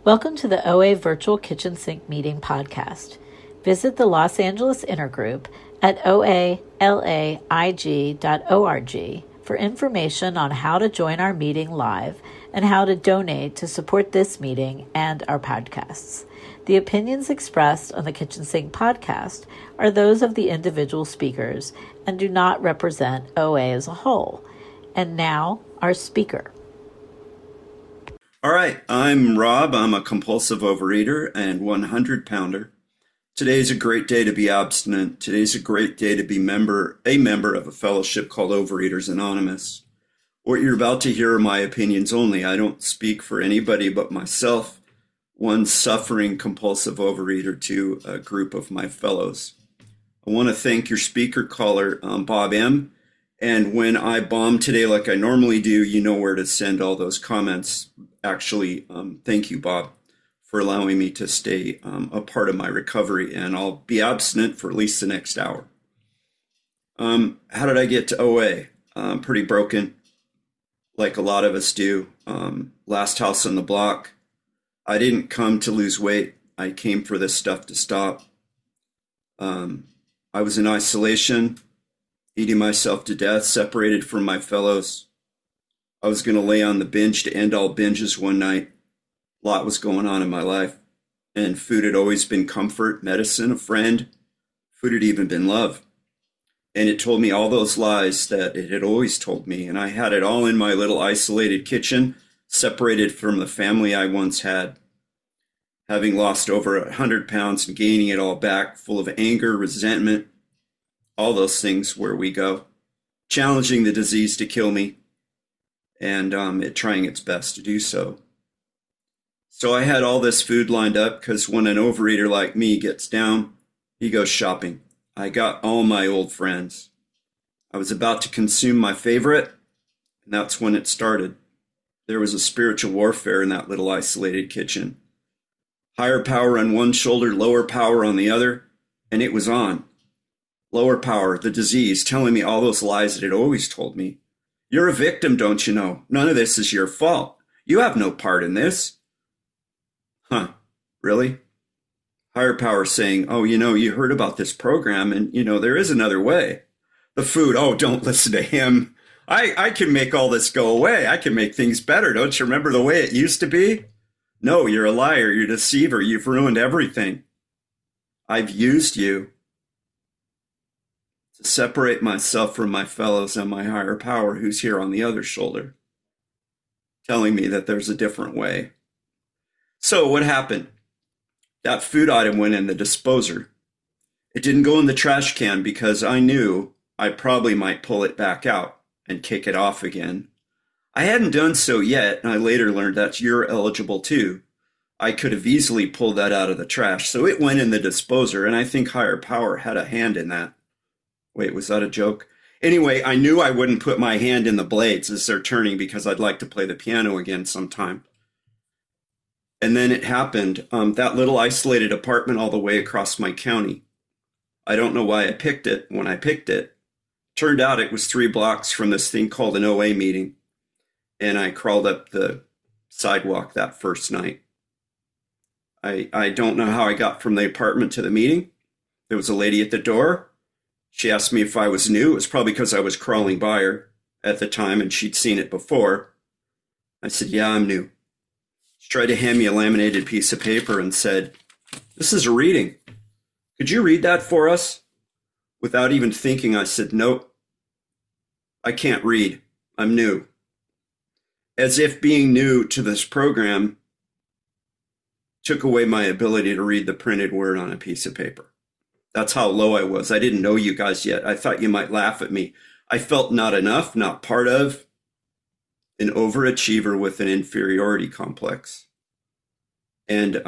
Welcome to the OA Virtual Kitchen Sink Meeting podcast. Visit the Los Angeles Intergroup at oalaig.org for information on how to join our meeting live and how to donate to support this meeting and our podcasts. The opinions expressed on the Kitchen Sink podcast are those of the individual speakers and do not represent OA as a whole. And now, our speaker. All right, I'm Rob. I'm a compulsive overeater and 100-pounder. Today's a great day to be abstinent. Today's a great day to be a member of a fellowship called Overeaters Anonymous. What you're about to hear are my opinions only. I don't speak for anybody but myself, one suffering compulsive overeater, to a group of my fellows. I want to thank your speaker caller, Bob M. And when I bomb today like I normally do, you know where to send all those comments. Actually, thank you, Bob, for allowing me to stay a part of my recovery, and I'll be abstinent for at least the next hour. How did I get to OA? Pretty broken, like a lot of us do. Last house on the block. I didn't come to lose weight. I came for this stuff to stop. I was in isolation, eating myself to death, separated from my fellows. I was going to lay on the bench to end all binges one night. A lot was going on in my life, and food had always been comfort, medicine, a friend. Food had even been love. And it told me all those lies that it had always told me, and I had it all in my little isolated kitchen, separated from the family I once had, having lost over 100 pounds and gaining it all back, full of anger, resentment, all those things where we go, challenging the disease to kill me, and it trying its best to do so. So I had all this food lined up because when an overeater like me gets down, he goes shopping. I got all my old friends. I was about to consume my favorite, and that's when it started. There was a spiritual warfare in that little isolated kitchen. Higher power on one shoulder, lower power on the other, and it was on. Lower power, the disease, telling me all those lies that it always told me. You're a victim, don't you know? None of this is your fault. You have no part in this. Huh, really? Higher power saying, oh, you heard about this program and, there is another way. The food, oh, don't listen to him. I can make all this go away. I can make things better. Don't you remember the way it used to be? No, you're a liar. You're a deceiver. You've ruined everything. I've used you to separate myself from my fellows and my higher power who's here on the other shoulder, telling me that there's a different way. So what happened? That food item went in the disposer. It didn't go in the trash can because I knew I probably might pull it back out and kick it off again. I hadn't done so yet, and I later learned that you're eligible too. I could have easily pulled that out of the trash, so it went in the disposer, and I think higher power had a hand in that. Wait, was that a joke? Anyway, I knew I wouldn't put my hand in the blades as they're turning because I'd like to play the piano again sometime. And then it happened, that little isolated apartment all the way across my county. I don't know why I picked it when I picked it. Turned out it was 3 blocks from this thing called an OA meeting. And I crawled up the sidewalk that first night. I don't know how I got from the apartment to the meeting. There was a lady at the door. She asked me if I was new. It was probably because I was crawling by her at the time and she'd seen it before. I said, yeah, I'm new. She tried to hand me a laminated piece of paper and said, this is a reading. Could you read that for us? Without even thinking, I said, nope, I can't read. I'm new. As if being new to this program took away my ability to read the printed word on a piece of paper. That's how low I was. I didn't know you guys yet. I thought you might laugh at me. I felt not enough, not part of, an overachiever with an inferiority complex. And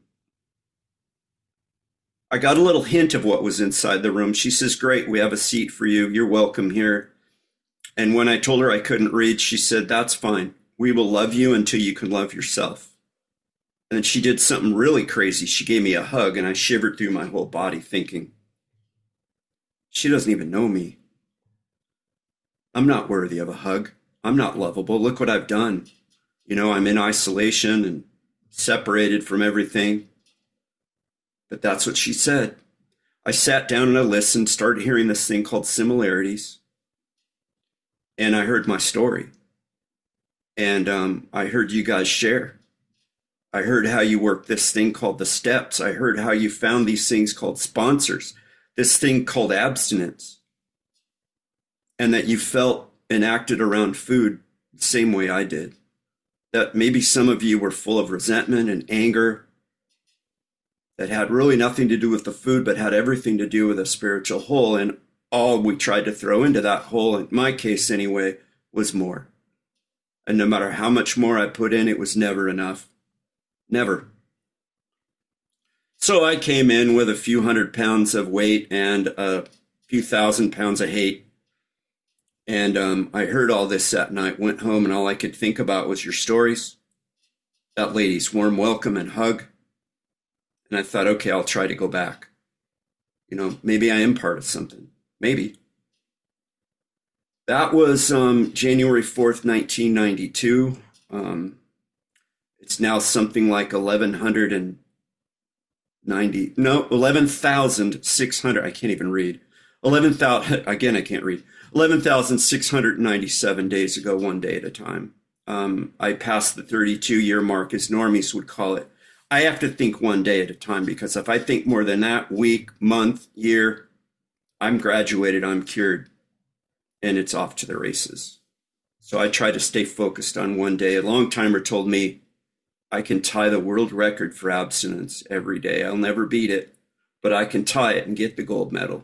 I got a little hint of what was inside the room. She says, great, we have a seat for you. You're welcome here. And when I told her I couldn't read, she said, that's fine. We will love you until you can love yourself. And then she did something really crazy. She gave me a hug, and I shivered through my whole body thinking, she doesn't even know me. I'm not worthy of a hug. I'm not lovable. Look what I've done. I'm in isolation, and separated from everything. But that's what she said. I sat down and I listened, started hearing this thing called similarities. And I heard my story. And I heard you guys share. I heard how you work this thing called the steps. I heard how you found these things called sponsors, this thing called abstinence. And that you felt and acted around food the same way I did. That maybe some of you were full of resentment and anger that had really nothing to do with the food, but had everything to do with a spiritual hole. And all we tried to throw into that hole, in my case anyway, was more. And no matter how much more I put in, it was never enough. Never. So I came in with a few 100 pounds of weight and a few 1,000 pounds of hate. And I heard all this that night, went home, and all I could think about was your stories, that lady's warm welcome and hug. And I thought, okay, I'll try to go back. You know, maybe I am part of something. Maybe. That was January 4th, 1992. It's now something like 11,600. I can't even read. 11,000, again, I can't read. 11,697 days ago, one day at a time. I passed the 32-year mark, as normies would call it. I have to think one day at a time, because if I think more than that, week, month, year, I'm graduated, I'm cured, and it's off to the races. So I try to stay focused on one day. A long timer told me I can tie the world record for abstinence every day. I'll never beat it, but I can tie it and get the gold medal.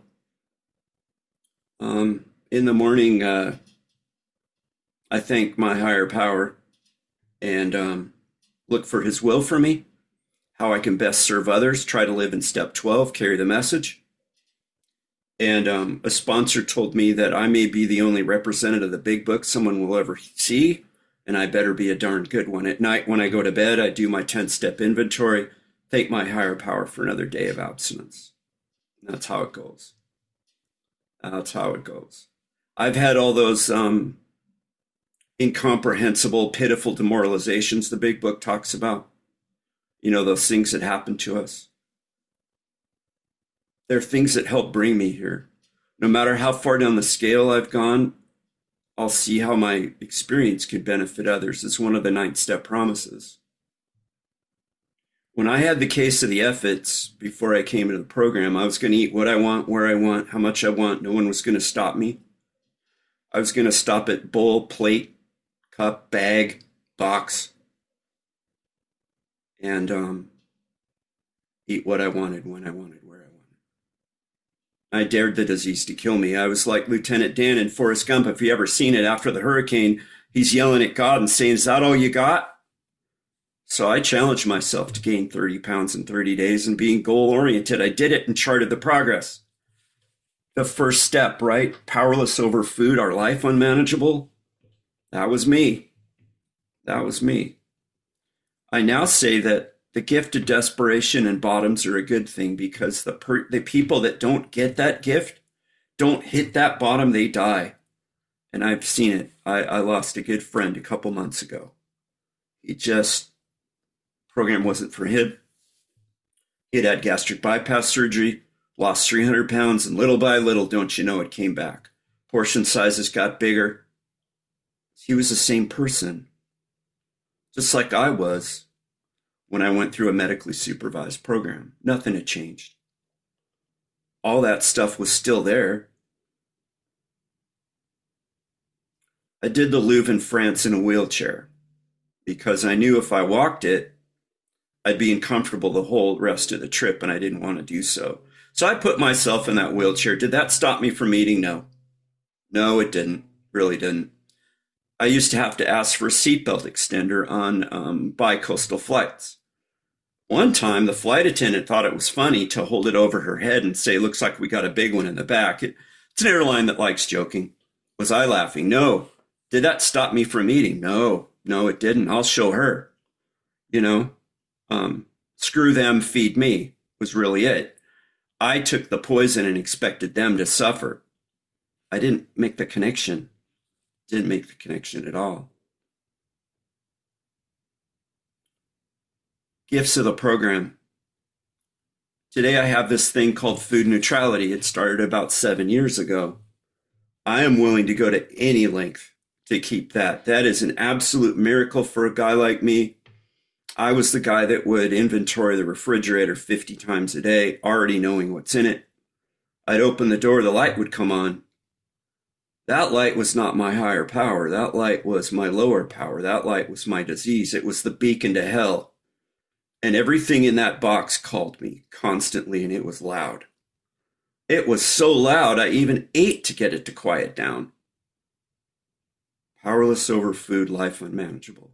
In the morning, I thank my higher power and look for his will for me, how I can best serve others, try to live in step 12, carry the message. And a sponsor told me that I may be the only representative of the big book someone will ever see, and I better be a darn good one. At night when I go to bed, I do my 10-step inventory, thank my higher power for another day of abstinence. And that's how it goes. That's how it goes. I've had all those incomprehensible, pitiful demoralizations the big book talks about. You know, those things that happen to us. They're things that help bring me here. No matter how far down the scale I've gone, I'll see how my experience could benefit others. It's one of the 9-step promises. When I had the case of the Effets before I came into the program, I was going to eat what I want, where I want, how much I want. No one was going to stop me. I was going to stop at bowl, plate, cup, bag, box, and eat what I wanted, when I wanted, where I wanted. I dared the disease to kill me. I was like Lieutenant Dan in Forrest Gump. If you ever seen it, after the hurricane, he's yelling at God and saying, "Is that all you got?" So I challenged myself to gain 30 pounds in 30 days and being goal-oriented. I did it and charted the progress. The first step, right? Powerless over food, our life unmanageable. That was me. That was me. I now say that the gift of desperation and bottoms are a good thing, because the people that don't get that gift, don't hit that bottom, they die. And I've seen it. I lost a good friend a couple months ago. Program wasn't for him. He had gastric bypass surgery, lost 300 pounds, and little by little, don't you know, it came back. Portion sizes got bigger. He was the same person, just like I was when I went through a medically supervised program. Nothing had changed. All that stuff was still there. I did the Louvre in France in a wheelchair because I knew if I walked it, I'd be uncomfortable the whole rest of the trip, and I didn't want to do so. So I put myself in that wheelchair. Did that stop me from eating? No. No, it didn't. Really didn't. I used to have to ask for a seatbelt extender on bi-coastal flights. One time, the flight attendant thought it was funny to hold it over her head and say, "Looks like we got a big one in the back." It's an airline that likes joking. Was I laughing? No. Did that stop me from eating? No. No, it didn't. I'll show her. You know? Screw them, feed me was really it. I took the poison and expected them to suffer. I didn't make the connection. Didn't make the connection at all. Gifts of the program. Today I have this thing called food neutrality. It started about 7 years ago. I am willing to go to any length to keep that. That is an absolute miracle for a guy like me. I was the guy that would inventory the refrigerator 50 times a day, already knowing what's in it. I'd open the door, the light would come on. That light was not my higher power. That light was my lower power. That light was my disease. It was the beacon to hell. And everything in that box called me constantly, and it was loud. It was so loud, I even ate to get it to quiet down. Powerless over food, life unmanageable.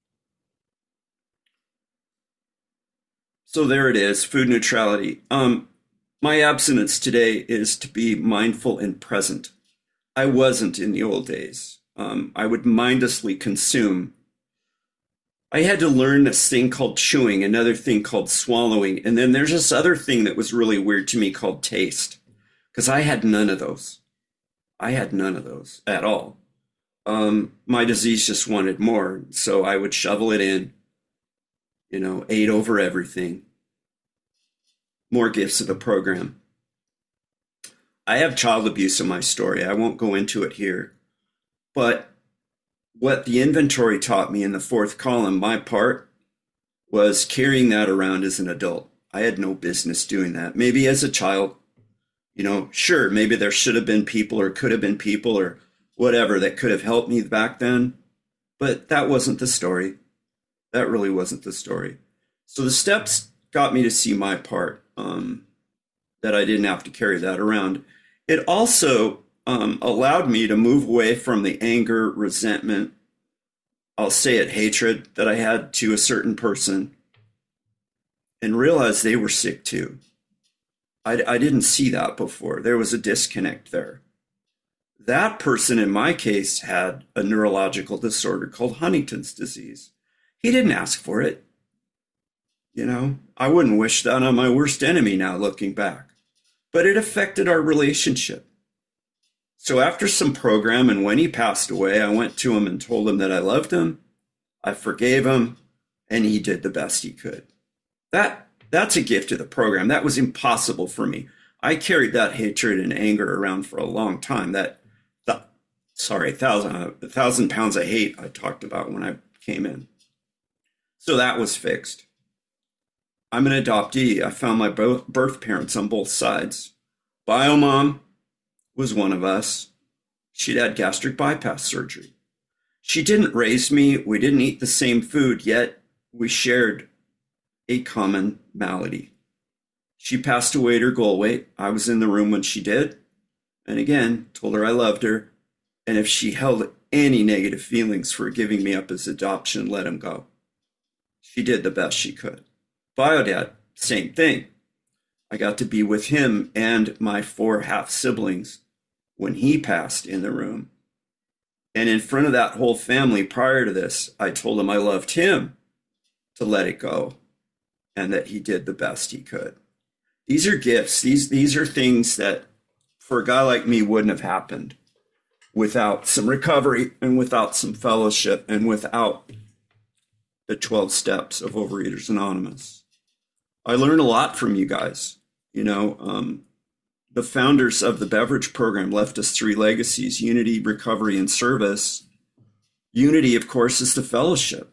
So there it is, food neutrality. My abstinence today is to be mindful and present. I wasn't in the old days. I would mindlessly consume. I had to learn this thing called chewing, another thing called swallowing, and then there's this other thing that was really weird to me called taste, because I had none of those. I had none of those at all. My disease just wanted more, so I would shovel it in, ate over everything. More gifts of the program. I have child abuse in my story. I won't go into it here, but what the inventory taught me in the fourth column, my part, was carrying that around as an adult. I had no business doing that. Maybe as a child, sure, maybe there should have been people or could have been people or whatever that could have helped me back then. But that wasn't the story. That really wasn't the story. So the steps got me to see my part, that I didn't have to carry that around. It also allowed me to move away from the anger, resentment, I'll say it, hatred that I had to a certain person, and realize they were sick too. I didn't see that before. There was a disconnect there. That person, in my case, had a neurological disorder called Huntington's disease. He didn't ask for it. I wouldn't wish that on my worst enemy now, looking back. But it affected our relationship. So after some program, and when he passed away, I went to him and told him that I loved him, I forgave him, and he did the best he could. That's a gift of the program. That was impossible for me. I carried that hatred and anger around for a long time. 1,000 pounds of hate I talked about when I came in. So that was fixed. I'm an adoptee. I found my birth parents on both sides. Biomom was one of us. She'd had gastric bypass surgery. She didn't raise me. We didn't eat the same food, yet we shared a common malady. She passed away at her goal weight. I was in the room when she did. And again, told her I loved her. And if she held any negative feelings for giving me up as adoption, let him go. She did the best she could. Biodad, same thing. I got to be with him and my 4 half siblings when he passed in the room. And in front of that whole family prior to this, I told him I loved him to let it go and that he did the best he could. These are gifts. These are things that for a guy like me wouldn't have happened without some recovery and without some fellowship and without the 12 steps of Overeaters Anonymous. I learned a lot from you guys. The founders of the beverage program left us 3 legacies: unity, recovery, and service. Unity, of course, is the fellowship.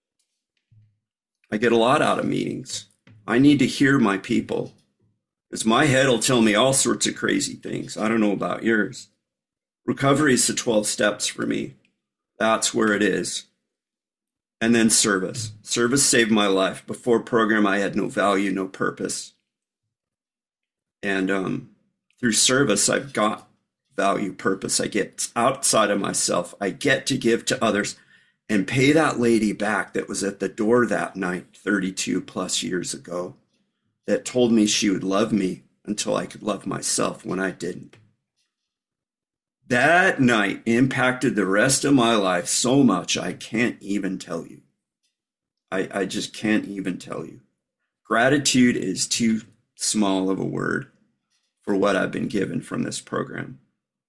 I get a lot out of meetings. I need to hear my people, because my head will tell me all sorts of crazy things. I don't know about yours. Recovery is the 12 steps for me. That's where it is. And then service. Service saved my life. Before program, I had no value, no purpose. And through service, I've got value, purpose. I get outside of myself. I get to give to others and pay that lady back that was at the door that night 32 plus years ago that told me she would love me until I could love myself when I didn't. That night impacted the rest of my life so much I can't even tell you. I just can't even tell you. Gratitude is too small of a word for what I've been given from this program.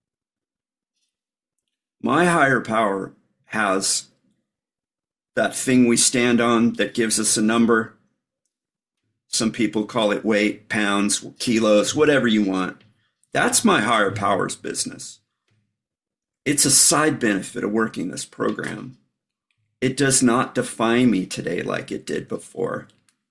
My higher power has that thing we stand on that gives us a number. Some people call it weight, pounds, kilos, whatever you want. That's my higher powers business. It's a side benefit of working this program. It does not define me today like it did before.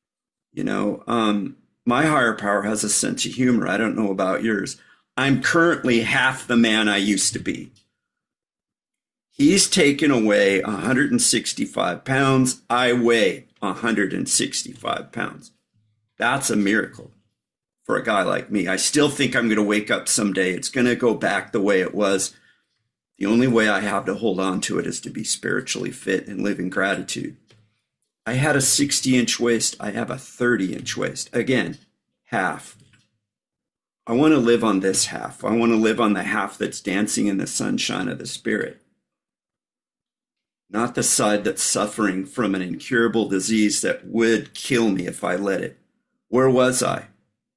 My higher power has a sense of humor. I don't know about yours. I'm currently half the man I used to be. He's taken away 165 pounds. I weigh 165 pounds. That's a miracle for a guy like me. I still think I'm going to wake up someday. It's going to go back the way it was. The only way I have to hold on to it is to be spiritually fit and live in gratitude. I had a 60-inch waist. I have a 30-inch waist. Again, half. I want to live on this half. I want to live on the half that's dancing in the sunshine of the Spirit. Not the side that's suffering from an incurable disease that would kill me if I let it. Where was I?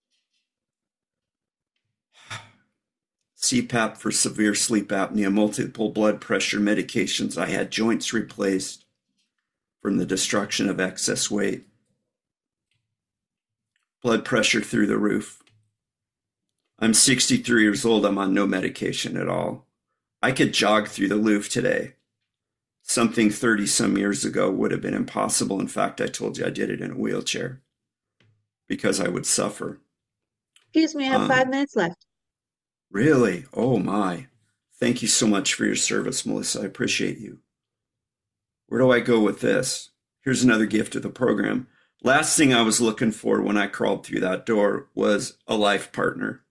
CPAP for severe sleep apnea, multiple blood pressure medications. I had joints replaced from the destruction of excess weight. Blood pressure through the roof. I'm 63 years old. I'm on no medication at all. I could jog through the Louvre today. Something 30 some years ago would have been impossible. In fact, I told you I did it in a wheelchair because I would suffer. Excuse me, I have 5 minutes left. Really? Oh my. Thank you so much for your service, Melissa. I appreciate you. Where do I go with this? Here's another gift of the program. Last thing I was looking for when I crawled through that door was a life partner.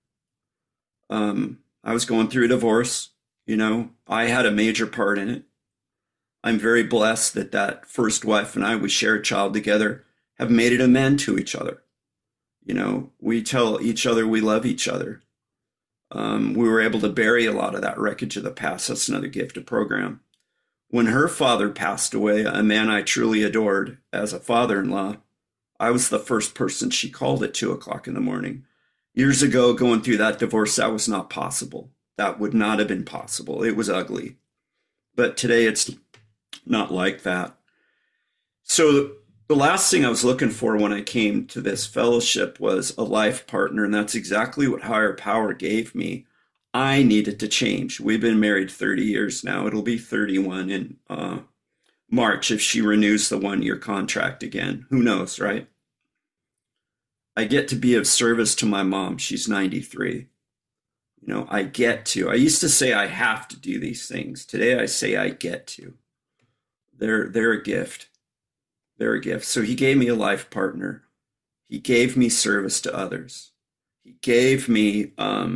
I was going through a divorce. I had a major part in it. I'm very blessed that first wife and I, we share a child together, have made it amend to each other. We tell each other we love each other. We were able to bury a lot of that wreckage of the past. That's another gift of program. When her father passed away, a man I truly adored as a father-in-law, I was the first person she called at 2:00 in the morning. Years ago, going through that divorce, that was not possible. That would not have been possible. It was ugly. But today it's not like that. So the last thing I was looking for when I came to this fellowship was a life partner, and that's exactly what higher power gave me. I needed to change. We've been married 30 years now. It'll be 31 in March if she renews the 1-year contract again. Who knows, right? I get to be of service to my mom. She's 93. I get to. I used to say I have to do these things. Today I say I get to. They're a gift. They're a gift. So he gave me a life partner. He gave me service to others. He gave me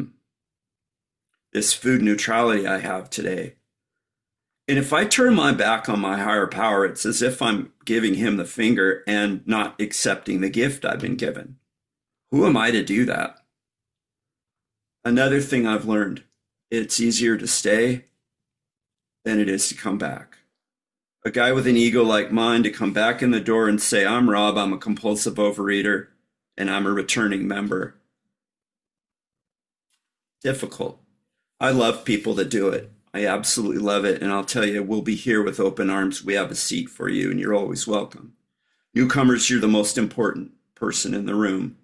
this food neutrality I have today. And if I turn my back on my higher power, it's as if I'm giving him the finger and not accepting the gift I've been given. Who am I to do that? Another thing I've learned, it's easier to stay than it is to come back. A guy with an ego like mine to come back in the door and say, I'm Rob, I'm a compulsive overeater, and I'm a returning member. Difficult. I love people that do it. I absolutely love it. And I'll tell you, we'll be here with open arms. We have a seat for you, and you're always welcome. Newcomers, you're the most important person in the room.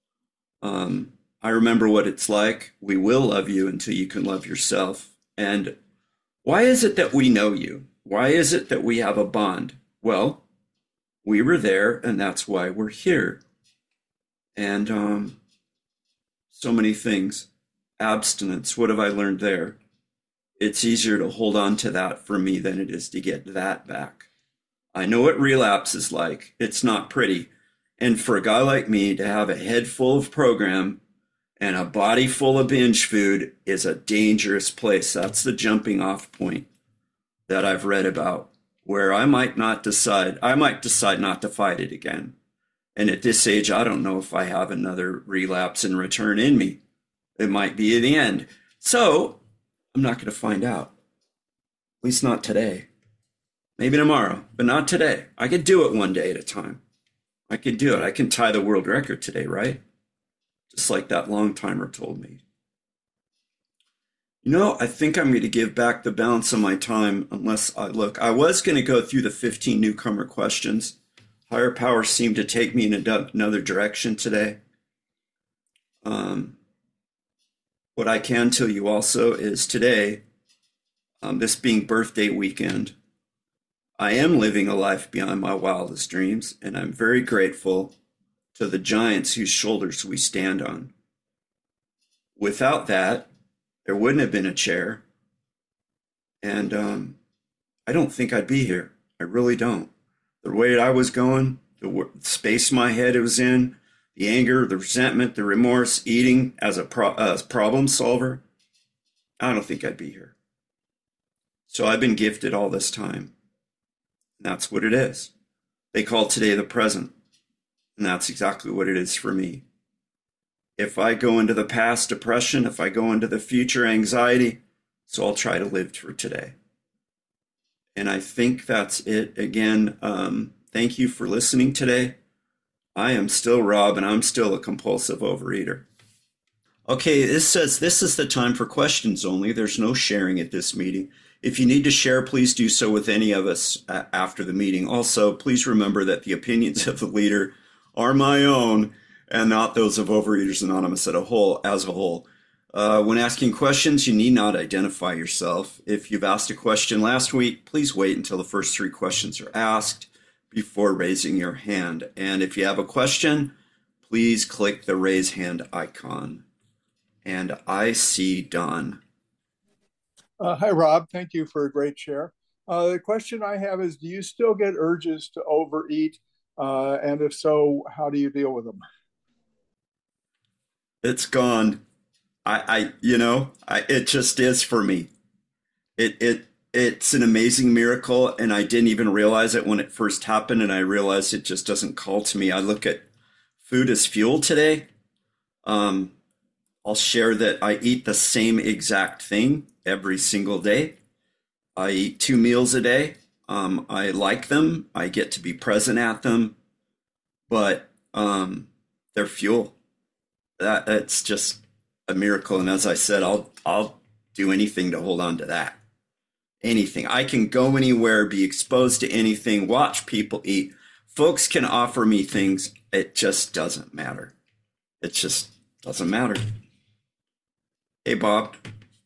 I remember what it's like. We will love you until you can love yourself. And why is it that we know you? Why is it that we have a bond? Well, we were there, and that's why we're here. And so many things. Abstinence, what have I learned there? It's easier to hold on to that for me than it is to get that back. I know what relapse is like. It's not pretty. And for a guy like me to have a head full of program and a body full of binge food is a dangerous place. That's the jumping off point that I've read about, where I might decide not to fight it again. And at this age, I don't know if I have another relapse and return in me. It might be the end. So I'm not going to find out. At least not today. Maybe tomorrow, but not today. I could do it one day at a time. I could do it. I can tie the world record today, right? Just like that long timer told me. I think I'm going to give back the balance of my time unless I look. I was going to go through the 15 newcomer questions. Higher power seemed to take me in another direction today. What I can tell you also is today, this being birthday weekend, I am living a life beyond my wildest dreams, and I'm very grateful to the giants whose shoulders we stand on. Without that, there wouldn't have been a chair, and I don't think I'd be here. I really don't. The way I was going, the space my head was in, the anger, the resentment, the remorse, eating as a problem solver, I don't think I'd be here. So I've been gifted all this time. And that's what it is. They call today the present. And that's exactly what it is for me. If I go into the past, depression, if I go into the future, anxiety, so I'll try to live for today. And I think that's it. Again, thank you for listening today. I am still Rob, and I'm still a compulsive overeater. Okay, this says this is the time for questions only. There's no sharing at this meeting. If you need to share, please do so with any of us after the meeting. Also, please remember that the opinions of the leader are my own and not those of Overeaters Anonymous as a whole. When asking questions, you need not identify yourself. If you've asked a question last week, please wait until the first 3 questions are asked before raising your hand. And if you have a question, please click the raise hand icon. And I see Don. Hi, Rob. Thank you for a great share. The question I have is, do you still get urges to overeat? And if so, how do you deal with them? It's gone. It just is for me. It's an amazing miracle, and I didn't even realize it when it first happened, and I realized it just doesn't call to me. I look at food as fuel today. I'll share that I eat the same exact thing every single day. I eat 2 meals a day. I like them. I get to be present at them, but they're fuel. That's just a miracle. And as I said, I'll do anything to hold on to that. Anything. I can go anywhere, be exposed to anything, watch people eat. Folks can offer me things. It just doesn't matter. It just doesn't matter. Hey, Bob.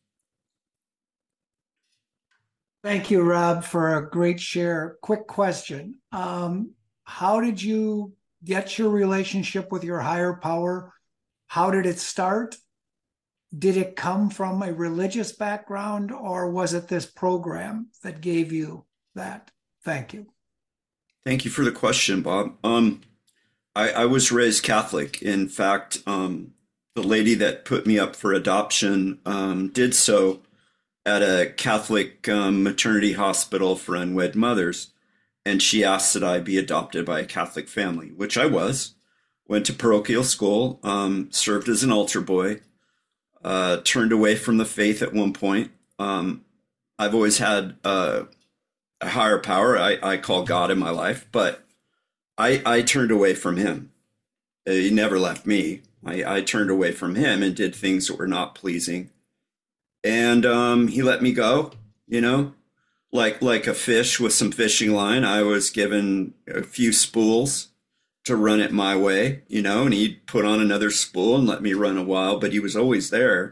Thank you, Rob, for a great share. Quick question. How did you get your relationship with your higher power? How did it start? Did it come from a religious background, or was it this program that gave you that? Thank you. Thank you for the question, Bob. I was raised Catholic. In fact, the lady that put me up for adoption did so at a Catholic maternity hospital for unwed mothers. And she asked that I be adopted by a Catholic family, which I was. Went to parochial school, served as an altar boy, turned away from the faith at one point. I've always had a higher power I call God in my life, but I turned away from him. He never left me. I turned away from him and did things that were not pleasing. And he let me go, like a fish with some fishing line. I was given a few spools to run it my way, and he'd put on another spool and let me run a while, but he was always there.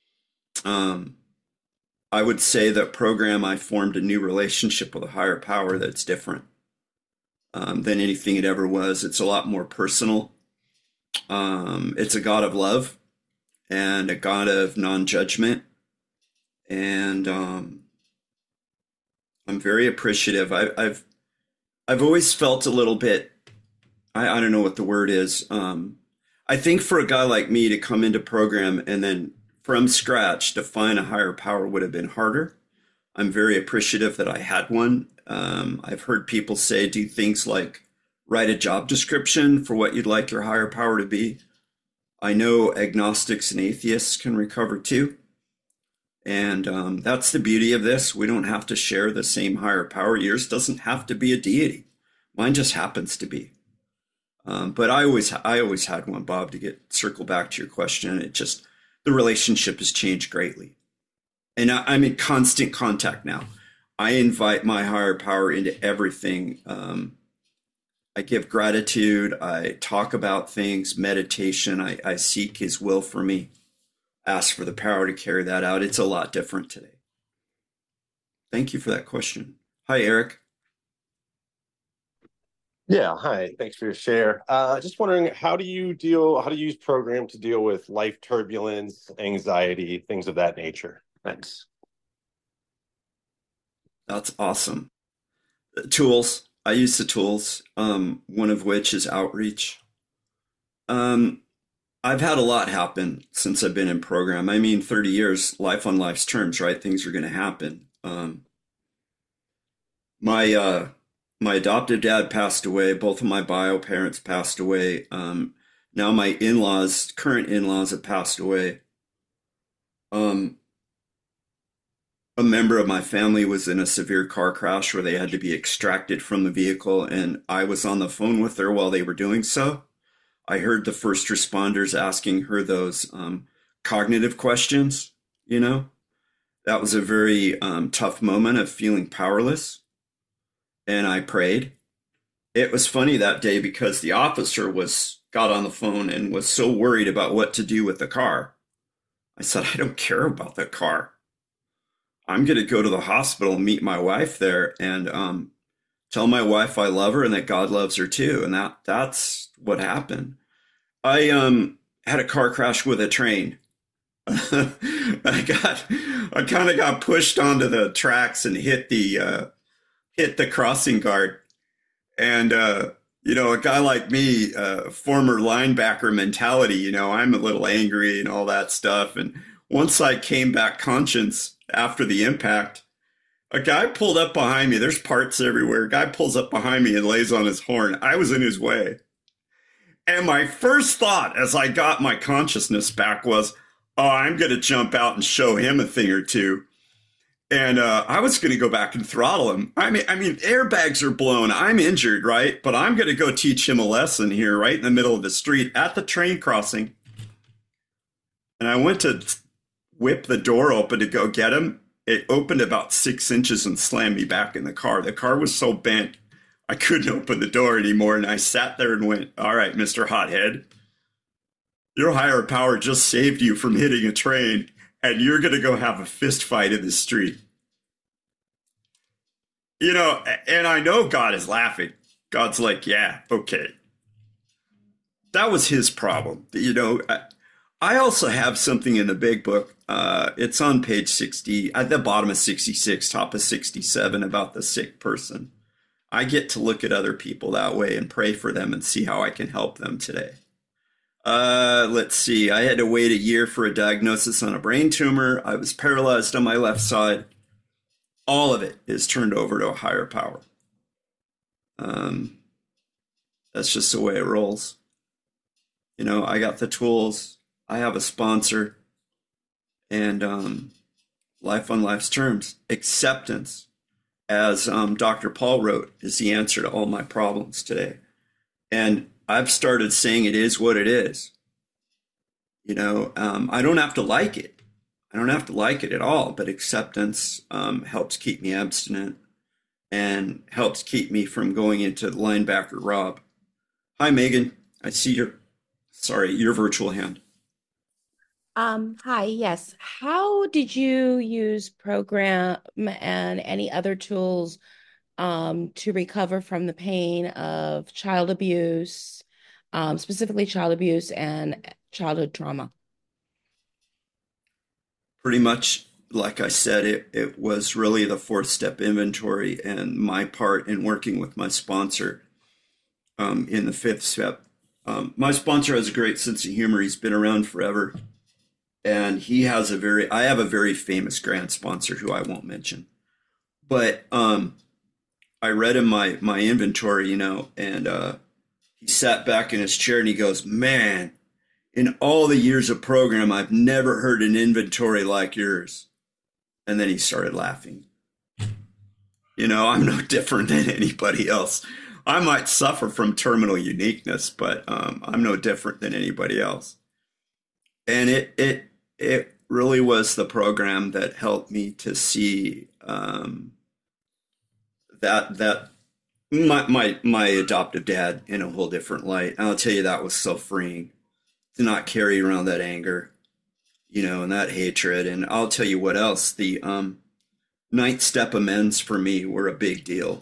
I would say that program, I formed a new relationship with a higher power that's different than anything it ever was. It's a lot more personal. It's a God of love and a God of non-judgment. And I'm very appreciative. I've always felt a little bit, I don't know what the word is. I think for a guy like me to come into program and then from scratch define a higher power would have been harder. I'm very appreciative that I had one. I've heard people say, do things like write a job description for what you'd like your higher power to be. I know agnostics and atheists can recover too. And that's the beauty of this. We don't have to share the same higher power. Yours doesn't have to be a deity. Mine just happens to be. But I always had one, Bob, to circle back to your question. It just, the relationship has changed greatly. And I'm in constant contact now. I invite my higher power into everything. I give gratitude. I talk about things, meditation. I seek his will for me, ask for the power to carry that out. It's a lot different today. Thank you for that question. Hi, Eric. Yeah, hi. Thanks for your share. Just wondering, how do you use program to deal with life turbulence, anxiety, things of that nature? Thanks. That's awesome. Tools. I use the tools, one of which is outreach. I've had a lot happen since I've been in program. I mean, 30 years, life on life's terms, right? Things are going to happen. My adoptive dad passed away. Both of my bio parents passed away. Now my current in-laws have passed away. A member of my family was in a severe car crash where they had to be extracted from the vehicle, and I was on the phone with her while they were doing so. I heard the first responders asking her those cognitive questions, you know. That was a very tough moment of feeling powerless, and I prayed. It was funny that day because the officer got on the phone and was so worried about what to do with the car. I said, I don't care about the car. I'm going to go to the hospital and meet my wife there and tell my wife I love her and that God loves her too. And that's what happened. I had a car crash with a train. I kind of got pushed onto the tracks and hit the crossing guard. And a guy like me, former linebacker mentality, I'm a little angry and all that stuff. And once I came back conscious after the impact, a guy pulled up behind me. There's parts everywhere. A guy pulls up behind me and lays on his horn. I was in his way. And my first thought as I got my consciousness back was, oh, I'm going to jump out and show him a thing or two. And I was going to go back and throttle him. I mean, airbags are blown. I'm injured, right? But I'm going to go teach him a lesson here right in the middle of the street at the train crossing. And I went to whip the door open to go get him. It opened about 6 inches and slammed me back in the car. The car was so bent, I couldn't open the door anymore. And I sat there and went, all right, Mr. Hothead, your higher power just saved you from hitting a train, and you're going to go have a fist fight in the street. And I know God is laughing. God's like, yeah, okay. That was his problem. I also have something in the big book. It's on page 60, at the bottom of 66, top of 67, about the sick person. I get to look at other people that way and pray for them and see how I can help them today. Let's see. I had to wait a year for a diagnosis on a brain tumor. I was paralyzed on my left side. All of it is turned over to a higher power. That's just the way it rolls. I got the tools. I have a sponsor, and life on life's terms. Acceptance, as Dr. Paul wrote, is the answer to all my problems today. And I've started saying it is what it is. I don't have to like it. I don't have to like it at all, but acceptance helps keep me abstinent and helps keep me from going into linebacker Rob. Hi, Megan. I see your virtual hand. Hi, yes. How did you use program and any other tools to recover from the pain of child abuse, specifically child abuse and childhood trauma? Pretty much, like I said, it was really the 4-step inventory and my part in working with my sponsor in the 5th step. My sponsor has a great sense of humor. He's been around forever. And I have a very famous grant sponsor who I won't mention. But I read in my inventory, and he sat back in his chair and he goes, man, in all the years of program, I've never heard an inventory like yours. And then he started laughing. I'm no different than anybody else. I might suffer from terminal uniqueness, but I'm no different than anybody else. And it really was the program that helped me to see that my adoptive dad in a whole different light. I'll tell you, that was so freeing to not carry around that anger, and that hatred. And I'll tell you what else, the ninth step amends for me were a big deal.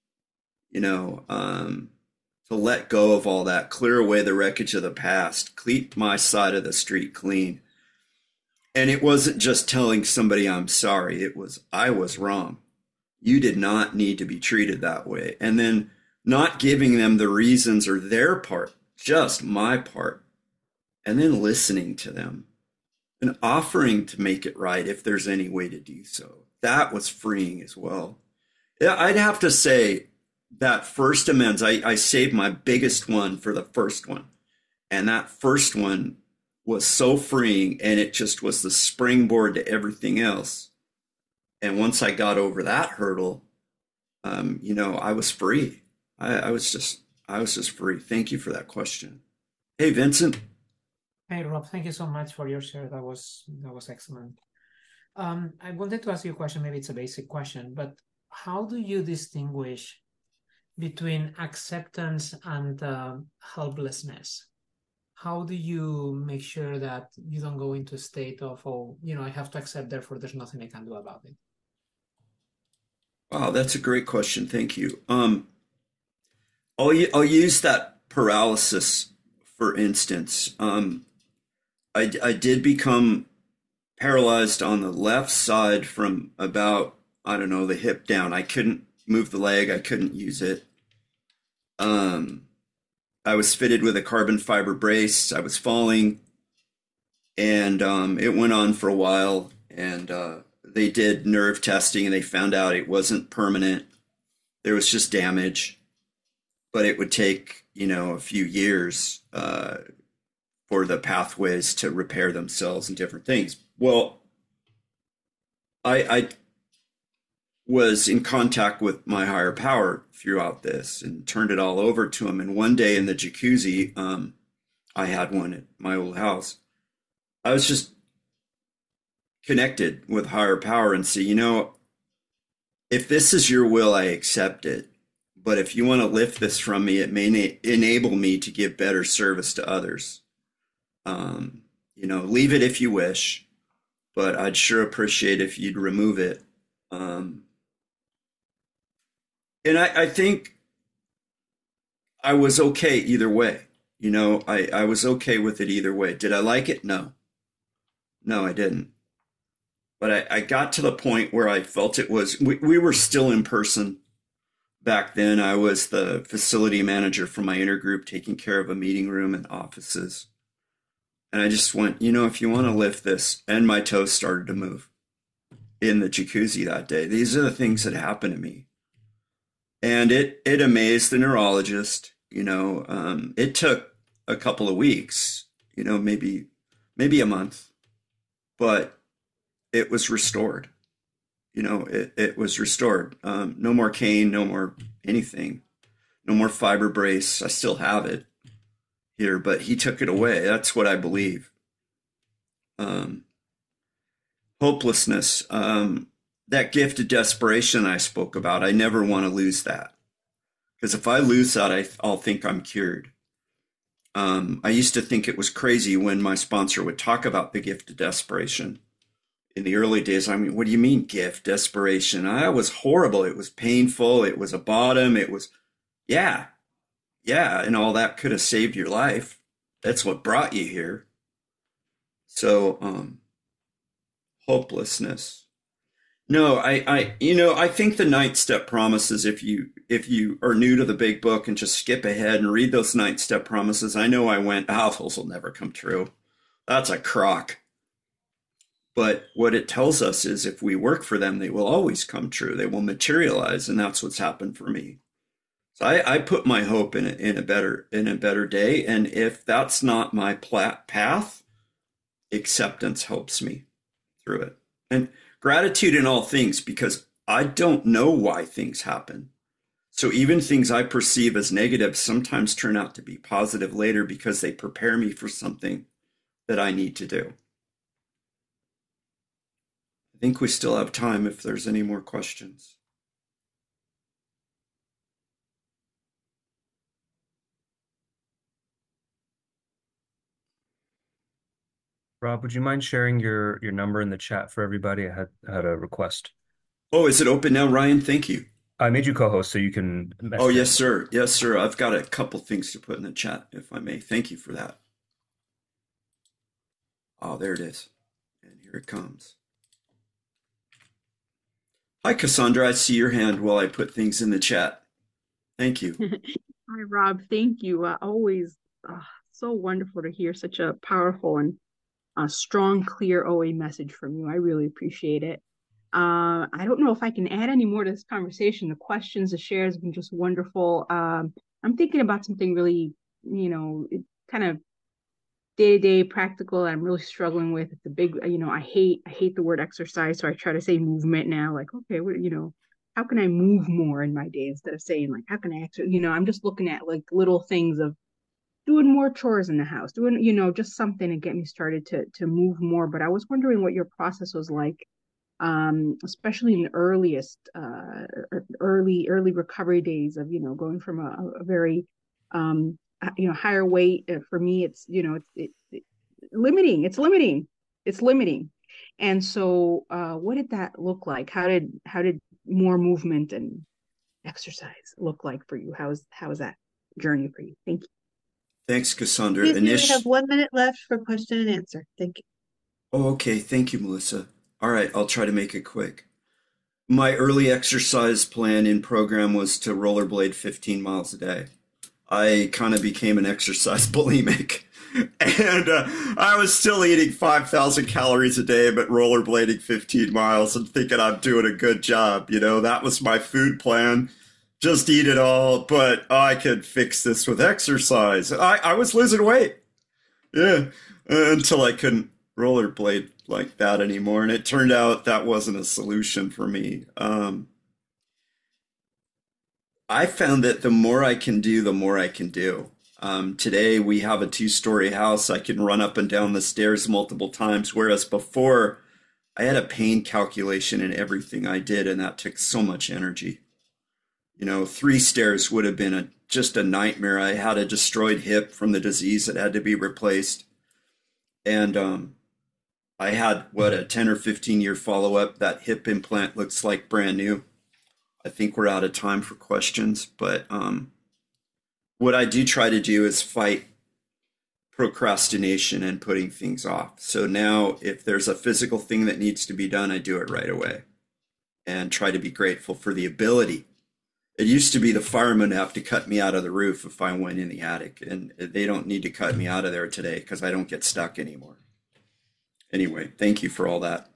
To let go of all that, clear away the wreckage of the past, keep my side of the street clean. And it wasn't just telling somebody I'm sorry. It was, I was wrong. You did not need to be treated that way. And then not giving them the reasons or their part, just my part. And then listening to them and offering to make it right if there's any way to do so. That was freeing as well. Yeah, I'd have to say that first amends, I saved my biggest one for the first one. And that first one was so freeing, and it just was the springboard to everything else. And once I got over that hurdle, I was free. I was just free. Thank you for that question. Hey, Vincent. Hey, Rob, thank you so much for your share. That was excellent. I wanted to ask you a question. Maybe it's a basic question, but how do you distinguish between acceptance and helplessness? How do you make sure that you don't go into a state of, I have to accept, therefore there's nothing I can do about it? Wow, that's a great question. Thank you. I'll use that paralysis, for instance. I did become paralyzed on the left side from about, the hip down. I couldn't move the leg. I couldn't use it. I was fitted with a carbon fiber brace. I was falling, and it went on for a while, and they did nerve testing, and they found out it wasn't permanent. There was just damage, but it would take, a few years for the pathways to repair themselves and different things. Well, I was in contact with my higher power throughout this and turned it all over to him. And one day in the jacuzzi, I had one at my old house. I was just connected with higher power and say, if this is your will, I accept it. But if you want to lift this from me, it may enable me to give better service to others. Leave it if you wish, but I'd sure appreciate if you'd remove it. And I think I was okay either way. I was okay with it either way. Did I like it? No, I didn't. But I got to the point where I felt it was, we were still in person back then. I was the facility manager for my intergroup, taking care of a meeting room and offices. And I just went, if you want to lift this, and my toes started to move in the jacuzzi that day. These are the things that happened to me. And it amazed the neurologist. It took a couple of weeks, maybe a month, but it was restored. It was restored. No more cane, no more anything, no more fiber brace. I still have it here, but he took it away. That's what I believe. Hopelessness. That gift of desperation I spoke about, I never want to lose that. Because if I lose that, I'll think I'm cured. I used to think it was crazy when my sponsor would talk about the gift of desperation. In the early days, what do you mean gift, desperation? I was horrible. It was painful. It was a bottom. It was, yeah. And all that could have saved your life. That's what brought you here. So, hopelessness. No, I think the ninth step promises, if you are new to the big book and just skip ahead and read those ninth step promises, I know I went, those will never come true. That's a crock. But what it tells us is if we work for them, they will always come true. They will materialize. And that's what's happened for me. So I put my hope in a better day. And if that's not my path, acceptance helps me through it. And gratitude in all things, because I don't know why things happen. So even things I perceive as negative sometimes turn out to be positive later because they prepare me for something that I need to do. I think we still have time if there's any more questions. Rob, would you mind sharing your number in the chat for everybody? I had a request. Oh, is it open now, Ryan? Thank you. I made you co-host so you can message. Oh, yes, sir. Yes, sir. I've got a couple things to put in the chat, if I may. Thank you for that. Oh, there it is. And here it comes. Hi, Cassandra. I see your hand while I put things in the chat. Thank you. Hi, Rob. Thank you. Always so wonderful to hear such a powerful and strong, clear OA message from you. I really appreciate it. I don't know if I can add any more to this conversation. The questions, the shares have been just wonderful. I'm thinking about something really, kind of day-to-day practical that I'm really struggling with. It's a big, I hate the word exercise. So I try to say movement now, like, okay, how can I move more in my day instead of saying like, how can I exercise? I'm just looking at like little things of doing more chores in the house, doing, just something to get me started to move more. But I was wondering what your process was like, especially in the earliest, early recovery days of, going from a very, higher weight. For me, it's, it's limiting. It's limiting. And so, what did that look like? How did more movement and exercise look like for you? How is that journey for you? Thank you. Thanks, Cassandra. Excuse me, we have 1 minute left for question and answer. Thank you. Oh, okay. Thank you, Melissa. All right, I'll try to make it quick. My early exercise plan in program was to rollerblade 15 miles a day. I kind of became an exercise bulimic. And I was still eating 5,000 calories a day, but rollerblading 15 miles and thinking I'm doing a good job. That was my food plan. Just eat it all, but I could fix this with exercise. I was losing weight. Yeah, until I couldn't rollerblade like that anymore. And it turned out that wasn't a solution for me. I found that the more I can do, the more I can do. Today we have a 2-story house. I can run up and down the stairs multiple times, whereas before I had a pain calculation in everything I did, and that took so much energy. 3 stairs would have been just a nightmare. I had a destroyed hip from the disease that had to be replaced. And I had, a 10 or 15 year follow-up. That hip implant looks like brand new. I think we're out of time for questions, but what I do try to do is fight procrastination and putting things off. So now if there's a physical thing that needs to be done, I do it right away and try to be grateful for the ability. It used to be the firemen have to cut me out of the roof if I went in the attic, and they don't need to cut me out of there today because I don't get stuck anymore. Anyway, thank you for all that.